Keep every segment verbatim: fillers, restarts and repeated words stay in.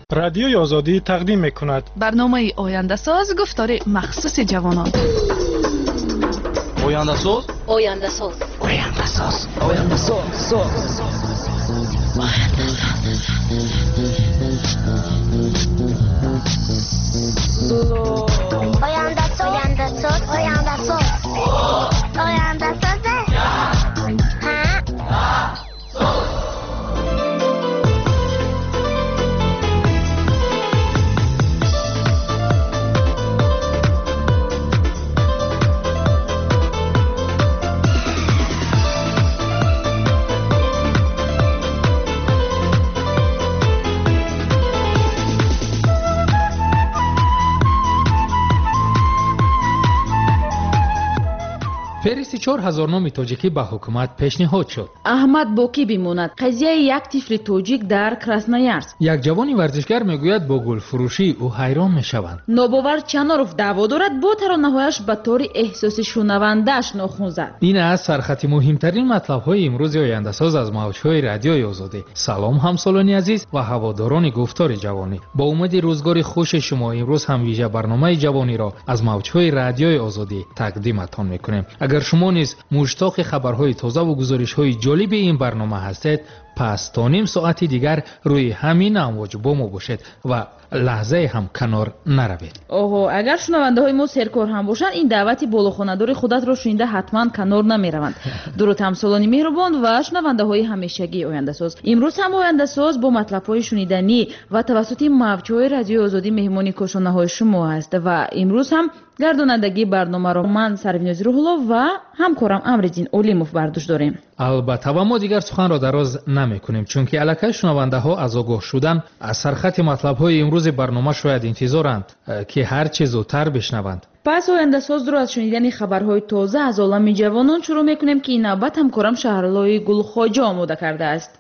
رادیوی آزادی تقدیم می‌کند برنامه آینده ساز گفتار مخصوص جوانان. آینده ساز آینده ساز آینده ساز آینده ساز آینده ساز آینده ساز آینده ساز آینده ساز فهرست چهار هزار نام تاجیکی به حکومت پیشنهاد شد. احمد باقی بماند. قضیه یک طفل تاجیک در کراسنویارسک. یک جوان ورزشگر میگوید با گل فروشی او حیران میشوند. نوباور چناروف دعوا دارد با ترانه‌هایش به طور احساسی شنونده‌اش ناخن زد. این از سرخط مهمترین مطلب‌های امروز آینده ساز از موج‌های رادیوی آزادی. سلام همسالان عزیز و هواداران گفتار جوانی. با امید روزگار خوش شما امروز هم ویژه برنامه جوانی را از موج‌های رادیوی آزادی تقدیمتان می‌کنیم. اگر شما نیز مشتاق خبرهای تازه و گزارش‌های جالب این برنامه هستید، پس تا نیم ساعتی دیگر روی همین امواج با ما باشید و لحظه هم کنار نروید. اوه، اگر شنونده های ما سرکار هم باشند این دعوتی بالاخانه‌دار خودت را شنیده حتما کنار نمیروند. درود همسالانی مهربان و شنونده های همیشگی آینده ساز. امروز هم آینده ساز با مطلب های شنیدنی و توسط موج‌های رادیو آزادی مهمانی کشانه های شما است و امروز هم گردانندگی برنامه را من سرویناز روح‌الله و همکارم امرالدین اولیموف بر دوش داریم. البته و ما دیگر سخن را دراز نمی‌کنیم چون که الکی شنونده ها از آگاه شدن از سرخط مطلب های امروز برنامه شاید انتظارند که هر چه زودتر بشنوند. پس آینده ساز رو از شنیدن خبرهای تازه از عالم جوانان شروع می‌کنیم که این نوبت همکارم شهرلای گلخواجه آماده کرده است.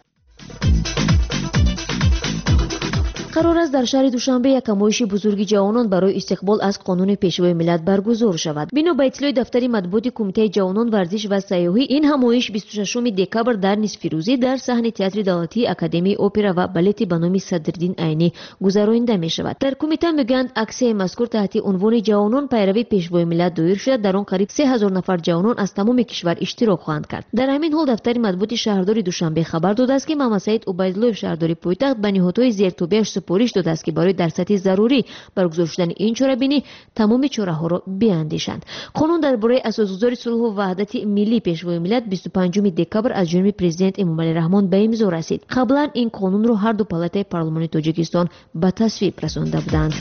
قرار است در شهر دوشنبه یک نمایش بزرگ جوانان برای استقبال از قانون پیشوای ملت برگزار شود. بنا به اطلاع دفتر مطبوعات کمیته جوانان ورزش و سیاحی، این نمایش بیست و ششم دکبر در نصفروزی در صحن تئاتر دولتی اکادمی اپرا و بالت به نام صدرالدین عینی گذرانده می شود. در کمیته میگویند عکس مذکور تحت عنوان جوانان پیروی پیشوای ملت دایر شده، در آن قریب سه هزار نفر جوانان از تمام کشور اشتراک خواهند کرد. در همین حال دفتر مطبوعات شهرداری دوشنبه خبر داده است که محمد سعید عبیدالله شهرداری پایتخت به نهادهای زیرتوبه‌اش سپارش داده است که برای در سطح ضروری برگزار شدن این چاره‌بینی تمام چاره‌ها را بیاندیشند. قانون درباره اساسگذاری صلح و وحدت ملی پیشوای ملت بیست و پنجم دکبر از جانب پرزیدنت امامعلی رحمان به امضا رسید. قبلا این قانون را هر دو پالاتای پارلمانی تاجیکستان به تصویب رسانده بودند.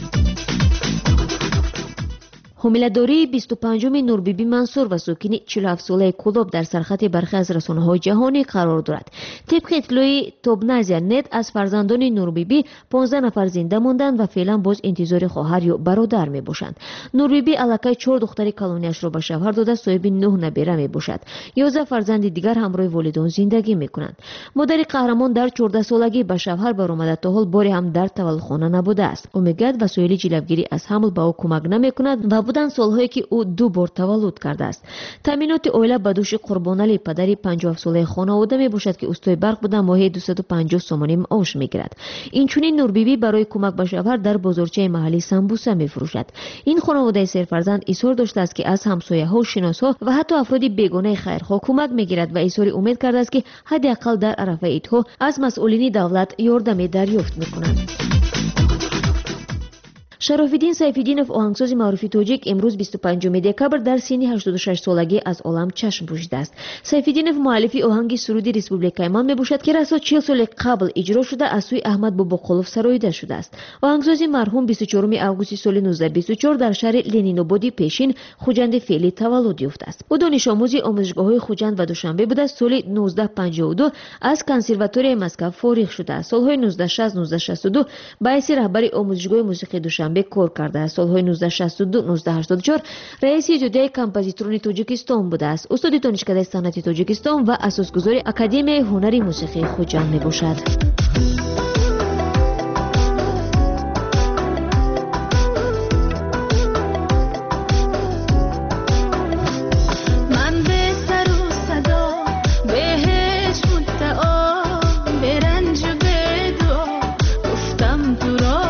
حامله‌داری بیست و پنجم نوربیبی منصور و ساکن چهل و هفت ساله کلاب در سرخط برخی از رسانه‌های جهانی قرار دارد. طبق اطلاع توبنازیا نت از فرزندان نوربیبی پانزده نفر زنده ماندند و فعلا باز انتظار خواهر یا برادر میباشند. نوربیبی الکی چهار دختر کلونیش را به شوهر داده صاحب نه نبیره میباشد. یازده فرزند دیگر همراه والدان زندگی میکنند. مادر قهرمان در چهارده سالگی به شوهر برآمده، تا حال باری هم در تولدخانه نبوده است. او میگوید وسایل جلوگیری از حمل به او کمک نمیکند و بودن سالهایی که او دو بار تولد کرده است. تامینات عائله به دوش قربانعلی پدری پنجاه و هفت ساله خانواده می باشد که استای برق بوده ماهی دویست و پنجاه سومانی معاش میگیرد. اینچنین نوربیبی برای کمک به شوهر در بازارچه محلی سمبوسه میفروشد. این خانواده سرفرزند اصرار داشته است که از همسایه‌ها، شناسا و حتی افراد بیگانه خیرخواه کمک میگیرد و اظهار امید کرده است که حداقل در عرفه عیدها از مسئولین دولت یاردمی دریافت میکنند. شراف‌الدین سیف‌الدینов آهنگساز معروف تاجیک امروز بیست و پنجم دکبر در سن هشتاد و شش سالگی از عالم چشم پوشیده است. سیف‌الدینov مؤلف آهنگ سرود ریسپوبلیکای من میباشد که رسا چهل سال قبل اجرا شده از سوی احمد باباقلوف سراییده شده است. آهنگساز مرحوم بیست و چهارم آگوست سال نوزده بیست و چهار در شهر لنین‌آباد پیشین خوجند فعلی تولد یافته است. او دانش آموز آموزشگاه‌های خوجند و دوشنبه بوده. سال نوزده پنجاه و دو از کنسرواتوری مسکو فارغ شده است. سال‌های نوزده شصت نوزده شصت و دو به حیث رهبر آموزشگاه موسیقی دوشنبه کار کرده است. سال‌های نوزده شصت و دو نوزده هشتاد و چهار رئیس اتحادیه کمپوزیتوران تاجیکستان بوده است. استاد دانشکده صنعتی تاجیکستان و اساسگذار اکادمی هنری موسیقی خوجند میباشد. برنج و بدو گفتم تو را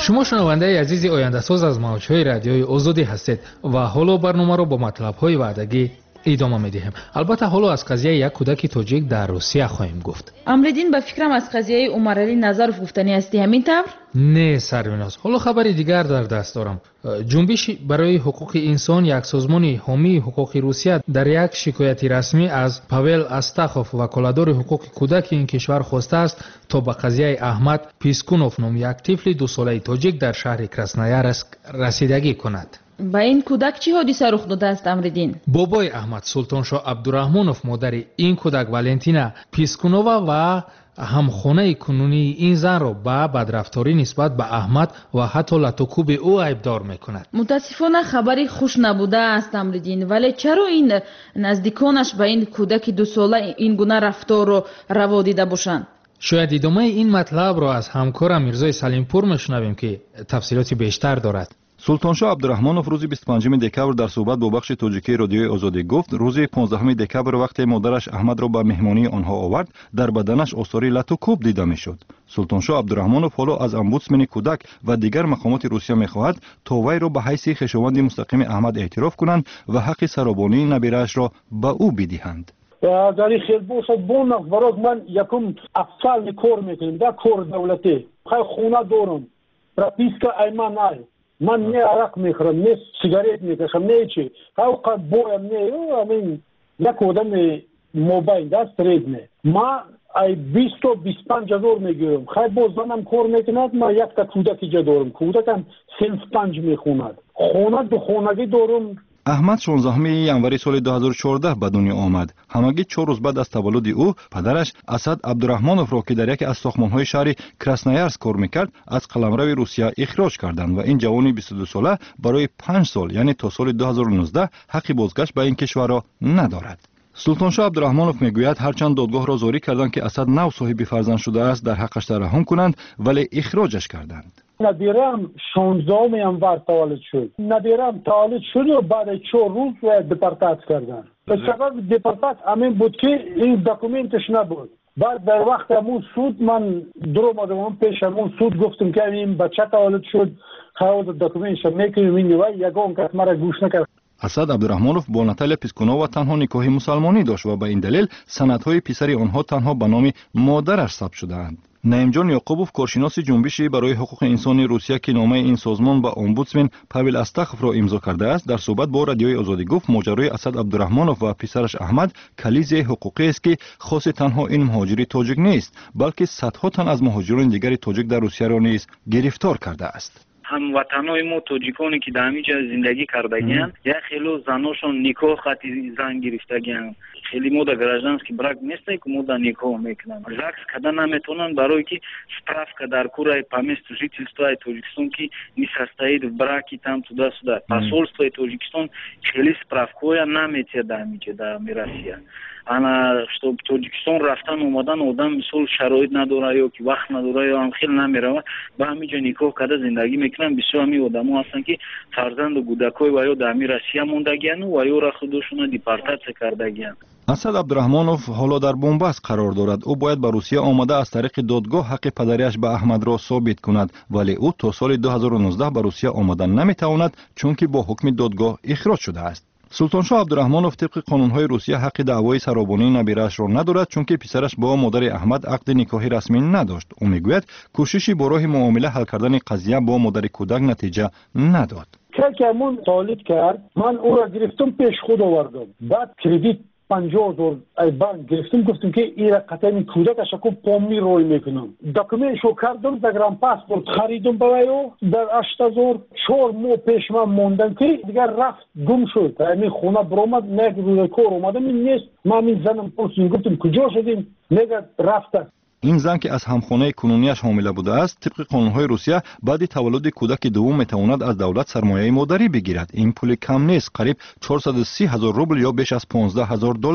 شما شنونده عزیز آینده‌ساز از موج‌های رادیوی آزادی هستید و حالا برنامه را با مطلب‌های وعدگی ادامه می‌دهیم. البته حالا از قضیه یک کودک تاجیک در روسیه خواهیم گفت. امریدین به فکرم از قضیه عمرعلی نظرов گفتنی هستی همین طور؟ نه سروناز. حالا خبری دیگر در دست دارم. جنبش برای حقوق انسان یک سازمان حامی حقوق روسیه در یک شکایت رسمی از پاول استاخوف وکالتدار حقوق کودک این کشور خواسته است تا به قضیه احمد پیسکونوف نام یک طفل دو ساله تاجیک در شهر کراسنایارسک رسیدگی کند. با این کودک چی حادثه رخ داده است امریدین؟ بابای احمد سلطانشاه عبدالرحمنوف مادر این کودک والنتینا پیسکونووا و همخانه کنونی این زن را به بدرفتاری نسبت به احمد و حتی لطوکوب او عیبدار میکند. متاسفانه خبری خوش نبوده است امریدین، ولی چرا این نزدیکانش به این کودک دو ساله این گونه رفتار رو روا دیده باشند؟ شاید ادامه این مطلب را از همکارم میرزای سلیمپور میشنویم که تفصیلات بیشتر دارد. سلطانشاه عبدالرحمنوف روز بیست و پنجم دکبر در صحبت با بخش تاجیکی رادیوی آزادی گفت روز پانزدهم دکبر وقتی مادرش احمد را به مهمانی آنها آورد در بدنش آثار لطوکوب دیده میشد. سلطانشاه عبدالرحمنوف حالا از امبودسمن کودک و دیگر مقامات روسیه میخواهد تا وی را به حیث خویشاوند مستقیم احمد اعتراف کنند و حق سرابانی نبیره‌اش را به او بدهند. در این خیلی باشد بونم برای من یکم افسال کار میکنیم در کار دولتی خیلی خونه دارم پرپیسکا ایمان نای من نه عرق میخورم نه سیگارت میکشم نه چی خیلی بایم نه امین یک آدم موبایل دست رید نه ما ای بیست و بیست و پنج هزار میگیرم خیلی باز منم کار میکند ما یک تا کودک جا دارم کودکم صنف پنج میخوند خونه دو خونگی دارم. احمد شانزدهم ینوری سال دو هزار و چهارده به دنیا آمد. همگی چهار روز بعد از تولد او پدرش اسد عبدالرحمنوف را که در یکی از ساختمان‌های شهر کراسنایارسک کار میکرد از قلمرو روسیه اخراج کردند و این جوانی بیست و دو ساله برای پنج سال یعنی تا سال دو هزار و نوزده حق بازگشت به این کشور را ندارد. سلطانشاه عبدالرحمنوف میگوید هرچند دادگاه را زاری کردند که اسد نو صاحب فرزند شده است در حقش ترحم کنند ولی اخراجش کردند. ندیرم شانزدهم ینور تولد شد. ندیرم تولد شد و بعد چهار روز دپورتات کردن. به سبب دپورتات همین بود که این دکومنتش نبود. بعد در وقت همون سود من در اومدم پیش همون سود گفتم که این بچه تولد شد خواهد دکومنتش میکنیم این و یگان کس مرا گوش نکرد. اسد عبدالرحمنوف با ناتالیا پیسکونووا تنها نکاح مسلمانی داشت و به این دلیل سندهای پسر آنها تنها به نام مادرش ثبت شده‌اند. نعیم جان یعقوبوف کارشناس جنبشی برای حقوق انسان روسیه که نامه این سازمان به امبودسمن پاول استاخوف را امضا کرده است در صحبت با رادیوی آزادی گفت ماجرای اسد عبدالرحمنوف و پسرش احمد کلیز حقوقی است که خاص تنها این مهاجری تاجیک نیست بلکه صدها تن از مهاجران دیگر تاجیک در روسیه را نیز گرفتار کرده است. هموطنای ما تاجیکانی که در همینجا زندگی کردگیان یا خیلی زناشون نکاح خاطی زن گرفتگیان خیلی ما در گرجدان که برگ نیست که ما در نکاح میکنن زکس کردن نمیتونن برای که справка در کورای помест жительства Таджикистан که несостоит в браке там туда-сюда посольство Таджикистан خیلی справкоя نمیتونه در همینجا در Россия انا что Таджикистан رفتن اومدن آدم مثل شرایط نداره یا که وقت نداره یا هم خیلی نمیره با همینجا نکاح کرده زندگی میکنن بسیار می آدم‌ها هستن که فرزند و کودکای و یا در Россия موندگیان و یا را خودشون دیپورتاسیون کردگیان. اسد عبدالرحمنوف حالا در بنبست قرار دارد. او باید به روسیه آمده از طریق دادگاه حق پدریش به احمد را ثابت کند ولی او تا سال دو هزار و نوزده به روسیه آمدن نمیتواند چون که با حکم دادگاه اخراج شده است. سلطانشاه عبدالرحمنوف طبق قانون‌های روسیه حق دعوای سرابانی نبیره‌اش را ندارد چون که پسرش با مادر احمد عقد نکاحی رسمی نداشت. او میگوید کوششی با راه معامله حل کردن قضیه با مادر کودک نتیجه نداد. که همون تولید کرد من او را گرفتم پیش خود آوردم بعد کردیت پنجاه هزار ای بانک گرفتم گفتم که این را قطعی کودکش کو پامی روی میکنم دکمنشو کردم دگرام پاسپورت خریدم برایو در هشت هزار چهار ماه پیش من موندم که دیگر رفت گم شد همین خونه برآمد نه روی کار اومدم این نیست من این زنم پرسیدم گفتم کجا شدیم نگه رفته. این زن که از همخانه کنونیش حامله بوده است طبق قانون‌های روسیه بعد تولد کودک دوم میتواند از دولت سرمایه مادری بگیرد. این پول کم نیست قریب چهارصد و سی هزار روبل یا بیش از پانزده هزار دلار.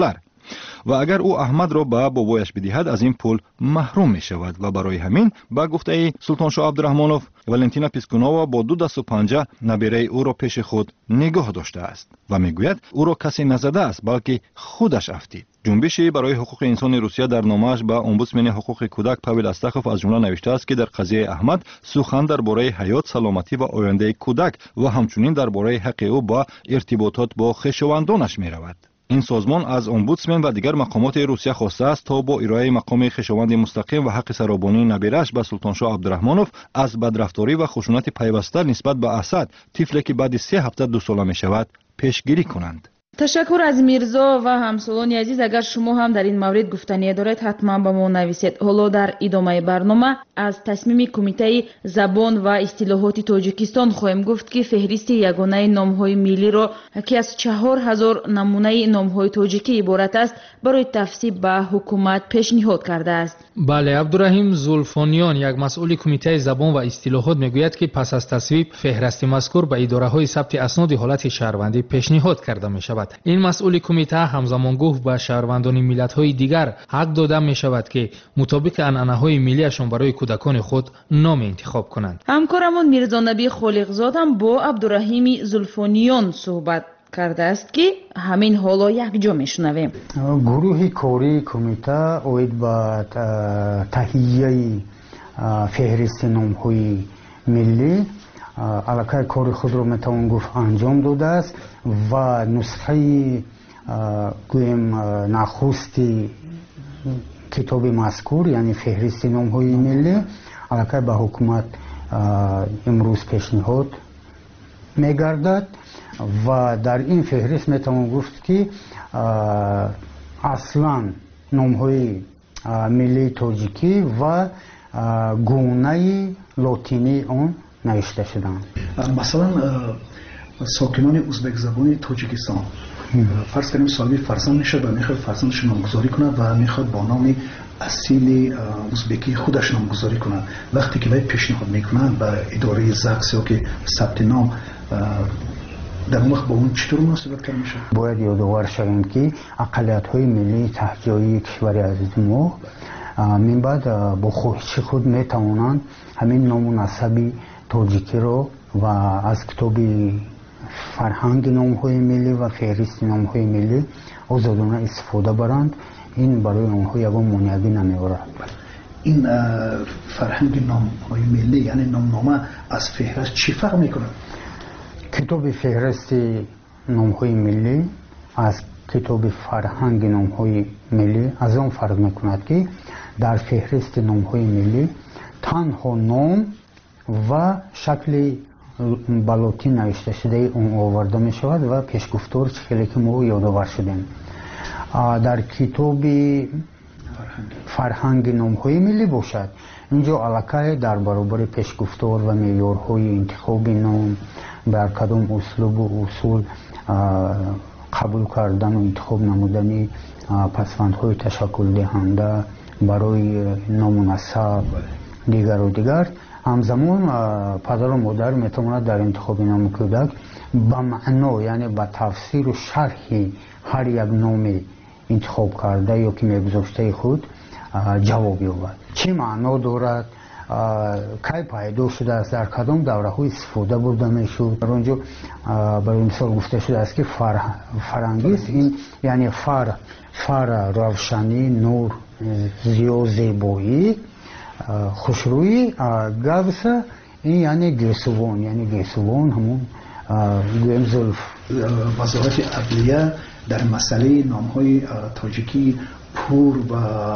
و اگر او احمد را به بابایش بدهد از این پول محروم می شود و برای همین با گفته سلطان شاه عبدالرحمنوف ولنتینا پیسکونووا با دو دست و پنجه نبیره او را پیش خود نگاه داشته است و میگوید او را کسی نزده است بلکه خودش افتید. جنبشی برای حقوق انسان روسیه در نامه‌اش به امبودسمن حقوق کودک پاول استخوف از جمله نوشته است که در قضیه احمد سخن درباره حیات، سلامتی و آینده کودک و همچنین درباره حق او با ارتباطات با خویشاوندانش می‌رود. این سازمان از امبودسمن و دیگر مقامات روسیه خواسته است تا با ارائه مقام خویشاوند مستقیم و حق سرابانی نبیره‌اش به سلطان شاه عبدالرحمنوف از بدرفتاری و خشونت پیوسته نسبت به اسد، طفلی که بعد سه هفته دو ساله می‌شود، پیشگیری کنند. تشکر از میرزا و همسالانی عزیز. اگر شما هم در این مورد گفتنی دارید حتما با ما نویسید. حالا در ادامه برنامه از تصمیم کمیته زبان و اصطلاحات تاجیکستان خواهیم گفت که فهرست یگانه نام‌های ملی را که از چهار هزار نمونه نام‌های تاجیکی عبارت است برای تصویب به حکومت پیشنهاد کرده است. بله، عبدالرحیم زولفانیان، یک مسئول کمیته زبان و اصطلاحات میگوید که پس از تصویب فهرست مذکور به اداره‌های ثبت اسناد حالت شهروندی پیشنهاد کرده می شود. این مسئول کمیته همزمان گفت به شهروندان ملت‌های دیگر حق داده می شود که مطابق عنعنه‌های ملیشان برای کودکان خود نام انتخاب کنند. همکارمون میرزا نبی خالقزاد هم با عبدالرحیم زولفانیان صحبت کرده است که همین حالا یک جا میشنویم. گروه کاری کمیته اوید با تهیه فهرست نام‌های ملی علاقه کار خود رو میتوان گفت انجام داده است و نسخه گویم نخستی کتاب مذکور یعنی فهرست نام‌های ملی علاقه به حکومت امروز پیشنهاد میگردد و در این فهرست میتوان گفت که اصلا نام‌های ملی تاجیکی و گونه لاتینی آن نوشته شدند. مثلا ساکنان ازبک زبان تاجیکستان فرض کنیم صاحب فرزند میشه و میخواد فرزندش نامگذاری کنه و میخواد با نام اصیل ازبکی خودش نامگذاری کنه. وقتی که باید پیشنهاد میکنن به اداره زکس یا که ثبت نام در اون وقت با اون چطور مناسبت کرده میشه؟ باید یادآور شویم که اقلیت‌های ملی تهجایی کشور عزیز ما من بعد با خواهش خود میتوانند همین نام و نسب تاجیکی رو و از کتاب فرهنگ نام‌های ملی و فهرست نام‌های ملی آزادانه استفاده برند. این برای آنها یگان مانعی نمی‌آورد. این فرهنگ نام‌های ملی یعنی نامنامه از فهرست چی فرق میکنه؟ کتاب فهرست نام‌های ملی از کتاب فرهنگ نام‌های ملی از آن فرق میکند که در فهرست نام‌های ملی تنها نام و شکل بلوطی نوشته شده اون آورده می شود و پیشگفتار چیزی که ما یادآور شدیم. در کتاب فرهنگ نام‌های ملی باشد اینجا علاقه در برابر پیشگفتار و معیارهای انتخاب نام بر کدام اسلوب و اصول قبول کردن و انتخاب نمودن پسوندهای تشکل دهنده برای نام و نسب دیگر و دیگر. همزمان پدر و مادر میتواند در انتخاب نام کودک به معنا یعنی به تفسیر و شرح هر یک نام انتخاب کرده یا که میگذاشته خود جواب یابد. چه معنا دارد، کی پیدا شده است، در کدام دوره های استفاده برده میشد. در اونجا برای مثال گفته شده است که فر فرنگی است. این یعنی فر فر روشنی، نور، زیو، زیبایی، خوشرویی. گوس این یعنی گیسوان، یعنی گیسوان همون گویم زلف. وزارت عدلیه در مسئله نام‌های تاجیکی پور و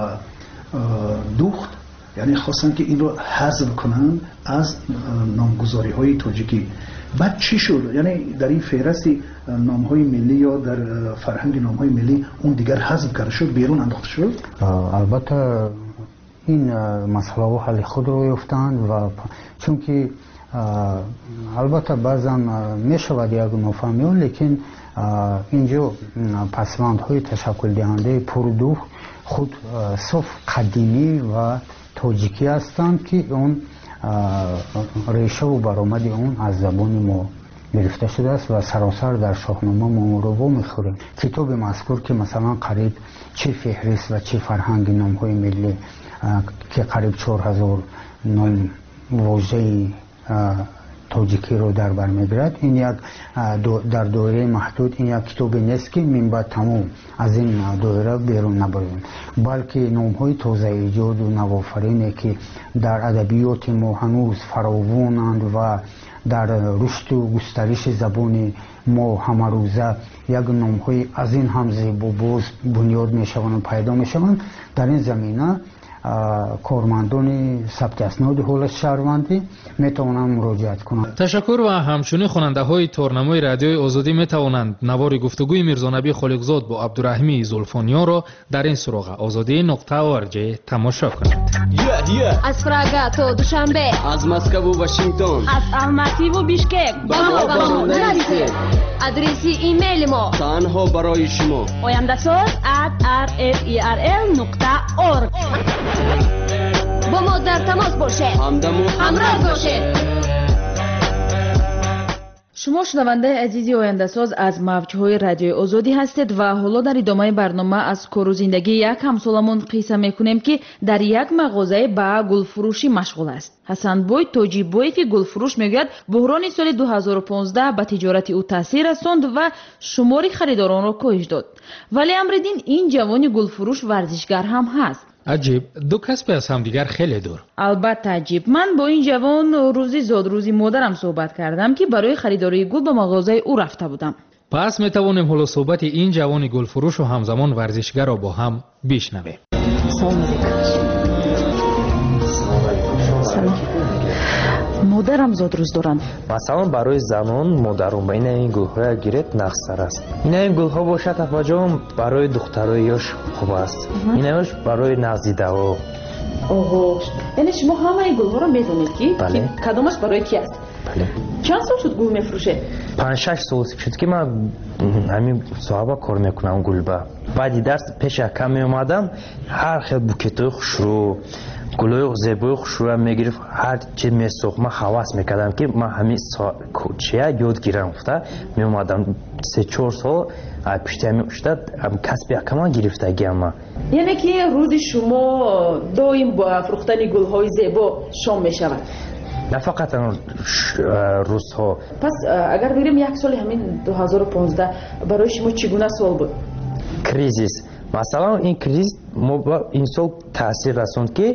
دوخت یعنی خواستن که این رو حذف کنن از نامگذاری‌های تاجیکی. بعد چی شد؟ یعنی در این فهرست نام‌های ملی یا در فرهنگ نام‌های ملی اون دیگر حذف کرده شد، بیرون انداخته شد؟ البته این مسئله و حل خود رو یافتند و چون که البته بعضا می شود یک نافهمی لیکن اینجا پسوندهای تشکل دهنده پردوخ خود صف قدیمی و تاجیکی هستند که اون ریشه و برآمد اون از زبان ما گرفته شده است و سراسر در شاهنامه ما رو میخوریم. کتاب مذکور که مثلا قریب چه فهرست و چه فرهنگ نام های ملی که قریب چهار هزار نام واژه تاجیکی رو در بر میگیرد، این یک در دایره محدود این یک کتابی نیست که من بعد تمام از این دایره بیرون نبریم، بلکه نام های تازه ایجاد و نوآفرینی که در ادبیات ما هنوز فراوانند و در رشد و گسترش زبان ما همه روزه یک نام های از این هم زیبا باز بنیاد می شوند و پیدا می شوند. در این زمینه کارمندان ثبت اسناد حول شهروندی می توانند مراجعت کنند. تشکر. و همچنین خواننده های تورنمای رادیوی آزادی می توانند نوار گفتگوی میرزانبی خالقزاد با عبدالرحیمی زلفانیان را در این سراغ آزادی نقطه او ار جی تماشا کنند. از پراگا تا دوشنبه، از مسکو و واشنگتن، از الماتی و بیشکک با ما با ما نرسید. آدرس ایمیل ما تنها برای شما oyandasöz at r f e r l نقطه org. با ما در تماس باشه، همراه باشه. شما شنونده عزیزی آینده‌ساز از موج‌های رادیوی آزادی هستید و حالا در ادامه برنامه از کار و زندگی یک همسالمون قصه میکنیم که در یک مغازه با گلفروشی مشغول است. حسن بوی توجیبویف گلفروش میگوید بحران سال دو هزار و پانزده به تجارت او تاثیر رساند و شماری خریداران را کاهش داد. ولی امردین این جوانی گلفروش ورزشگر هم هست. عجیب، دو کسب از هم دیگر خیلی دور. البته عجیب. من با این جوان روزی زاد روزی مادرم صحبت کردم که برای خریداری گل به مغازه او رفته بودم. پس می توانیم حالا صحبت این جوان گلفروش و همزمان ورزشگر را با هم بشنویم. سلام. سلام. مادرم زاد روز دارند. مثلا برای زنان مادرم با این این گل‌ها گیرت نقصر است. این این گل‌ها باشد افاجام برای دخترایش خوب است. اینش برای نزدیده ها. اوه. یعنی شما همه این گل‌ها را می‌دونید که بله. کدامش برای کی است؟ بله. چند سال شد گل می‌فروشه؟ پنج شش سال شد که من همین صاحب کار میکنم گل با. بعد درس پیش کم میومدم هر خیلی بوکتای خوشرو گلوی زیبای خوشرو میگرفت، هر چی میسوخت من حواس میکردم که من همین کوچه یاد گیرم افته میومدم سه چهار سال پیشتر میشد کسب یکم گرفتگی اما یعنی که روزی شما دائم با فروختن گل‌های زیبا شام میشود؟ نه فقط روزها. پس اگر بگیریم یک سال همین دو هزار و پانزده برای شما چگونه سال بود؟ کریزیس. مثلا این کریز این سال تاثیر رسوند که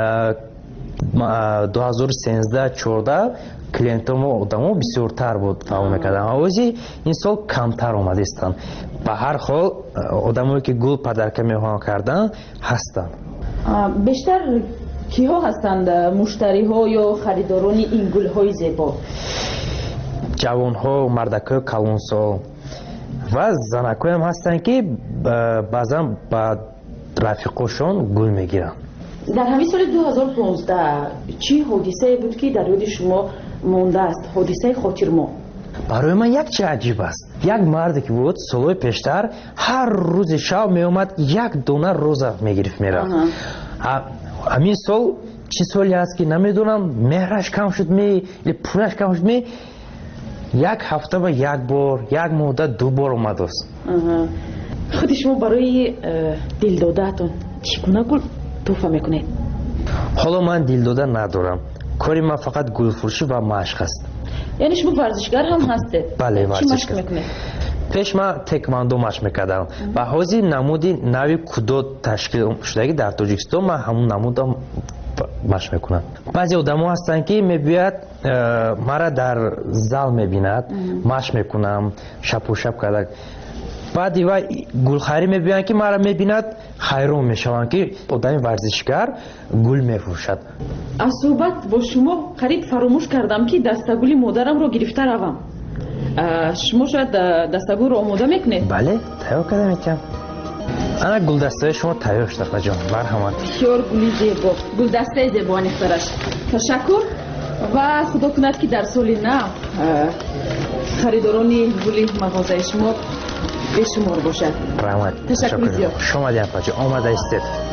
دو هزار و سیزده چهارده کلینتام و آدم‌ها بسیارتر بود فهم میکردن. آوازی این سال کمتر آمده استن. به هر حال آدمایی که گل پدرکه میخوان کردن هستن. بیشتر کیها هستند مشتری ها یا خریداران این گل های زیبا؟ جوان ها، مردکای کلونسال و زنکای هم هستن که بعضا با رفیقاشون گل میگیرن. در همین سال دو هزار و پانزده چی حادثه بود که در یاد شما مونده است؟ حادثه خاطر ما برای من یک چه عجیب است. یک مرد که بود سالهای پیشتر هر روز شب می اومد یک دونه روزه میگرفت میرفت. همین سال چی سالی است که نمیدونم مهرش کم شد می پولش کم شد می یک هفته و یک بار یک مدت دو بار اومد است. خود شما برای دل دادهتون چگونه گل توفه میکنید؟ حالا من دل داده ندارم. کاری من فقط گل فروشی و مشق است. یعنی شما ورزشگر هم هستید؟ بله ورزشگر. چی مشق میکنید؟ پیش من تکواندو مشق میکردم و حاضی نمودی نوی کودو تشکیل شده در تاجیکستان من همون نمودم مشق میکنم. بعضی آدم‌ها هستن که میبیاد مرا در زال میبیند مشق میکنم شب و شب کرده. بعدی و گلخری میبینن که مرا میبیند خیرون میشوند که آدم ورزشگر گل میفروشد. از صحبت با شما قریب فراموش کردم که دستگل مادرم رو گرفته روم. شما شاید دستگل رو آماده میکنید؟ بله تیار کرده میکنم. انا گلدسته شما تیار شده فجان مرحمت. بسیار گلی زیبا، گلدسته زیبا نخترش. تشکر و خدا کند که در سال نو خریدارانی گلی مغازه شما بشمار باشد. رحمت. تشکر زیاد. شما دیگر فجان آمده استید.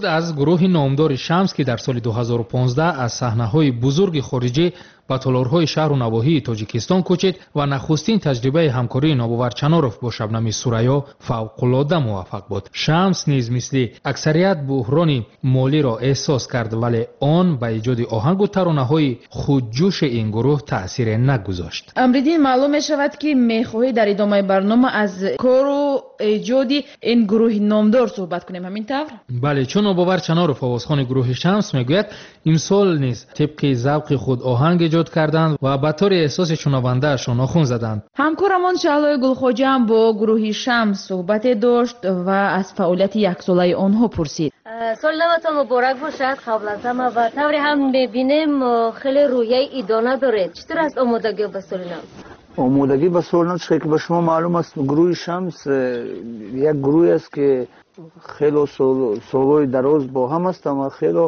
بود از گروه نامدار شمس که در سال دو هزار و پانزده از صحنه‌های بزرگ خارجی با تالارهای شهر و نواحی تاجیکستان کوچید و نخستین تجربه همکاری ناباور چناروف با شبنم سوریا فوق‌العاده موفق بود. شمس نیز مثل اکثریت بحران مالی را احساس کرد، ولی آن به ایجاد آهنگ و ترانه‌های خودجوش این گروه تأثیر نگذاشت. امریدین معلوم می شود که میخواهی در ادامه برنامه از کار و ایجادی این گروه نامدار صحبت کنیم، همین طور؟ بله، چون ناباور چناروف آوازخوان گروه شمس میگوید امسال نیز طبق ذوق خود آهنگ ایجاد کردند و به طور احساس شنونده‌شان ناخن زدند. همکارمان شعلای گلخواجه هم با گروه شمس صحبت داشت و از فعالیت یک ساله آنها پرسید. سال نوتان مبارک باشد. قبل از همه و طوری هم میبینیم خیلی رویه ایدانه دارید. چطور است آمادگی به سال نو؟ آمادگی به سال نو چه که به شما معلوم است گروه شمس یک گروه است که خیلی سالهای دراز با هم است و خیلی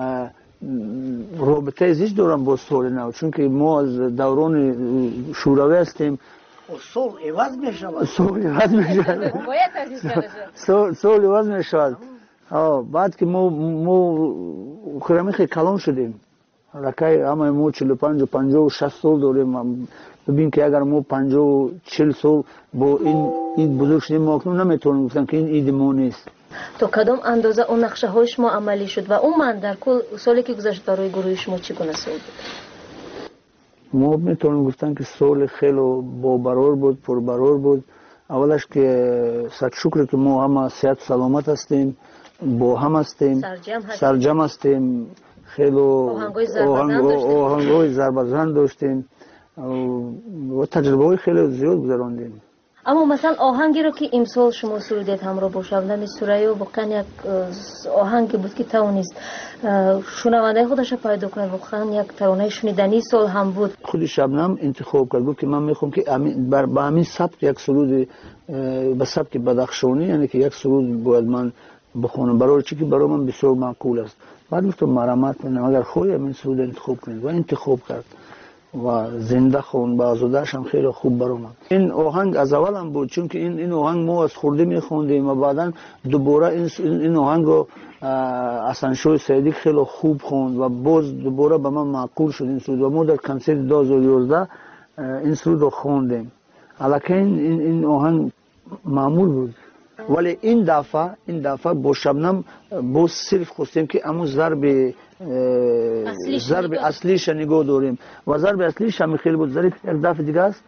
رابطه عزیز دارم با سال نو، چون که ما از دوران شوروی هستیم. سال عوض می شود. سال عوض می شود. باید تحسیز کرده شود. سال عوض می شود. بعد که ما ما خیلی خیلی کلان شدیم. لکه همه ما چهل و پنج و پنجاه و شصت سال داریم. ببین که اگر ما پنجاه و چهل سال با این اید بزرگ شدیم، ما اکنون نمیتونیم گفتن که این اید ما نیست. تا کدام اندازه اون نقشه های شما عملی شد و اون من در کل سالی که گذشت برای گروه شما چگونه سال بود؟ ما میتونیم گفتن که سال خیلی با برار بود، پر برار بود. اولش که صد شکر که ما همه صحت سلامت هستیم، با هم هستیم، سرجم هستیم، خیلی آهنگای ضربه‌زن داشتیم و تجربه های خیلی زیاد گذراندیم. اما مثلا آهنگی رو که امسال شما سرودید همراه با شبنم سوریا واقعا یک آهنگی بود که توانست شنونده خودش پیدا کنه، واقعا یک ترانه شنیدنی سال هم بود. خود شبنم انتخاب کرد بود که من میخوام که با همین سبک یک سرود به سبک بدخشانی، یعنی که یک سرود باید من بخونم برای چی که برای من بسیار معقول است. بعد گفتم مرحمت کنم اگر خواهی این سرود انتخاب کنید و انتخاب کرد و زنده خون با آزاده‌اش هم خیلی خوب برام. این آهنگ از اول هم بود، چون که این این آهنگ ما از خورده میخوندیم و بعدا دوباره این این آهنگ رو حسن‌شاه سیدی خیلی خوب خوند و باز دوباره به من معقول شد این سرود و ما در کنسرت دو هزار و یازده این سرود رو خوندیم. البته این این آهنگ معمول بود، ولی این دفعه این دفعه با شبنم باز صرف خواستیم که همون ضرب ضرب اصلیش نگاه داریم و ضرب اصلیش هم خیلی بود. ضرب یک دفعه دیگه است.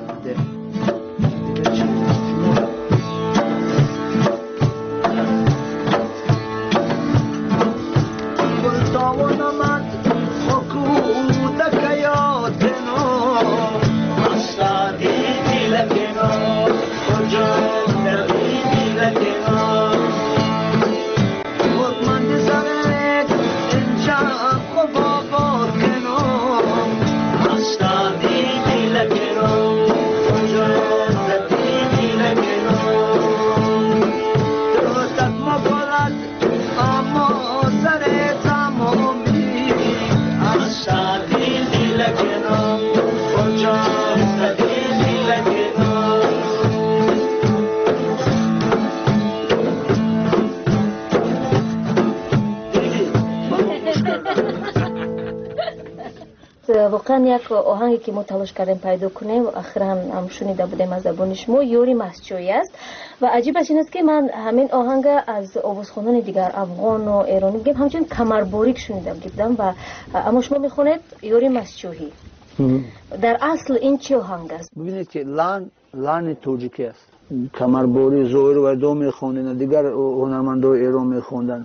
واقعا یک آهنگی که ما تلاش کردیم پیدا کنیم اخیراً هم شنیده بودیم از زبان شما، یوری مسجویی است و عجیبش این است که من همین آهنگ از آوازخوانان دیگر افغان و ایرانی میگم همچنین کمرباریک شنیده بودم و اما شما میخونید یوری مسجویی. در اصل این چه آهنگ است؟ ببینید که لان لان توجیکی است. کمرباری زهیر و دو میخوندن، دیگر هنرمندای ایران میخوندن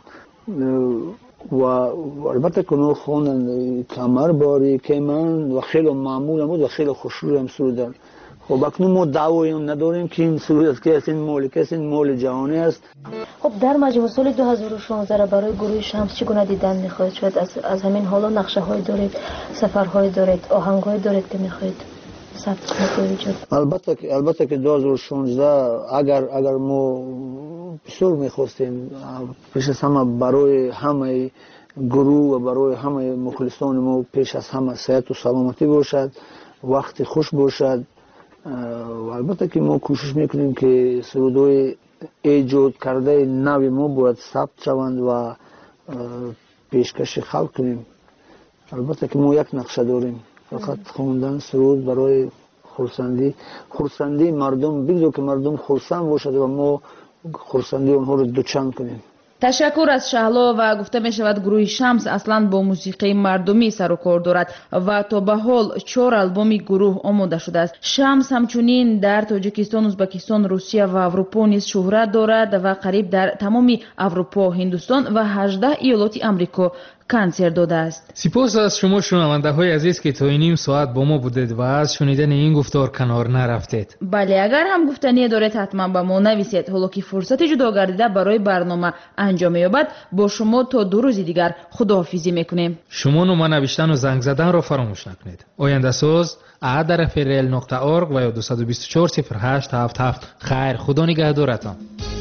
و البته کنو خوندن کمرباری که من و خیلی معمول بود و خیلی خوشروی هم سرودن. خب اکنون ما دعوایی نداریم که این سرود است که این مال که این مال جهانی است. خب در مجموع سال دو هزار و شانزده برای گروه شمس چگونه دیدن میخواهید؟ شاید از, از همین حالا نقشه های دارید، سفرهای دارید، آهنگ های دارید که میخواهید ثبت کنید؟ البته که البته که دو هزار و شانزده اگر اگر ما بسیار میخواستیم پیش از همه برای همه گروه و برای همه مخلصان ما پیش از همه صحت و سلامتی باشد، وقت خوش باشد و البته که ما کوشش میکنیم که سرودهای ایجاد کرده نوی ما باید ثبت شوند و پیشکش خلق کنیم. البته که ما یک نقشه داریم، فقط خواندن سرود برای خرسندی خرسندی مردم، بگذار که مردم خرسند باشد و ما خرسندی آنها رو دوچند کنیم. تشکر از شهلا و گفته می شود گروه شمس اصلا با موسیقی مردمی سر و کار دارد و تا به حال چهار آلبوم گروه آماده شده است. شمس همچنین در تاجیکستان، ازبکستان، روسیه و اروپا نیز شهرت دارد و قریب در تمام اروپا، هندوستان و هجده ایالات آمریکا کنسرت داده است. سپاس از شما شنونده های عزیز که تا نیم ساعت با ما بودید و از شنیدن این گفتار کنار نرفتید. بله، اگر هم گفتنی دارید حتما به ما نویسید. حالا که فرصت جدا گردیده برای برنامه انجام یابد، با شما تا دو روز دیگر خداحافظی میکنیم. شما نامه نوشتن و زنگ زدن را فراموش نکنید. آینده ساز ا در اف ار ال نقطه اورگ و یا دو دو چهار صفر هشت هفت هفت. خیر، خدا نگهدارتان.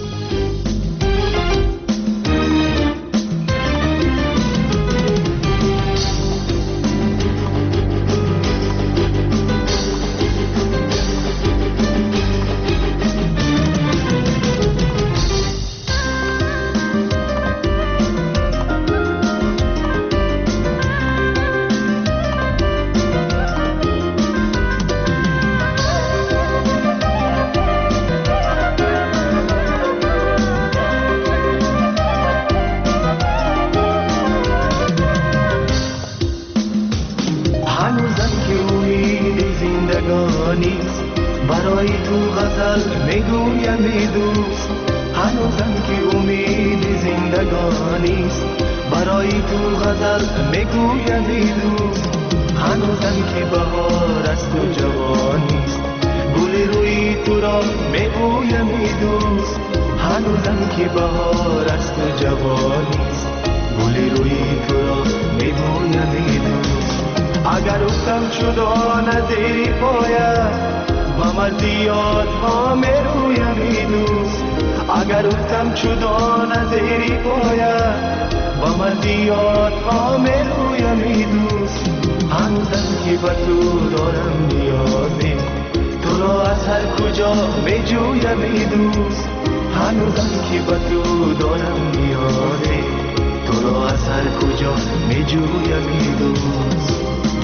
برای تو غزل میگویم ای دوست، هنوزم که امید زندگانیست. برای تو غزل میگویم ای دوست، هنوزم که بهار است و جوانیست. گل روی تو را میگویم ای دوست، هنوزم که بهار است و جوانیست. گل روی تو را میگویم ای دوست. اگر افتم شدا نزیری پایت و مردیات ها میرویم ای دوست. اگر افتم شدا نزیری پایت و مردیات ها میرویم ای دوست. هنوزم که به تو دارم نیازی، تو را از هر کجا میجویم ای دوست. هنوزم که به تو دارم نیازی، تو را از هر کجا میجویم ای دوست.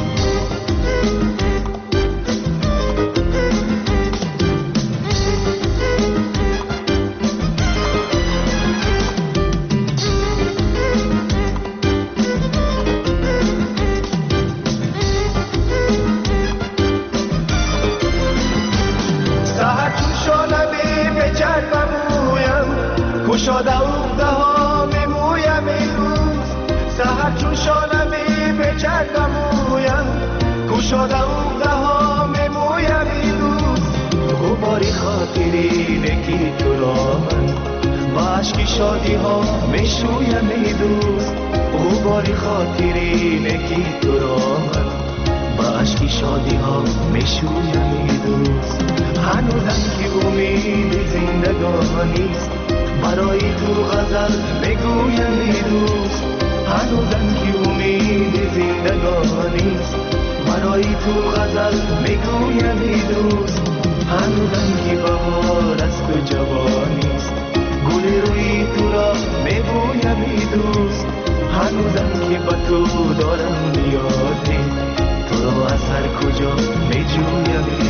کشاده اغده ها میمویم ای دوست. سحر چون شانمی به چرگم مویم، کشاده اغده ها میمویم ای دوست. غباری خاطری نکی تو را من با عشق شادی ها میشویم ای دوست. غباری خاطری نکی تو را من با عشق شادی ها میشویم ای دوست. هنوزم که امید زندگانیست، برای تو غزل میگویم ای دوست. هنوزم که امید زندگانیست، برای تو غزل میگویم ای دوست. هنوزم که بهار است و جوانیست، گل روی تو را میگویم ای دوست. هنوزم که به تو دارم نیازی، تو را از هر کجا میجویم ای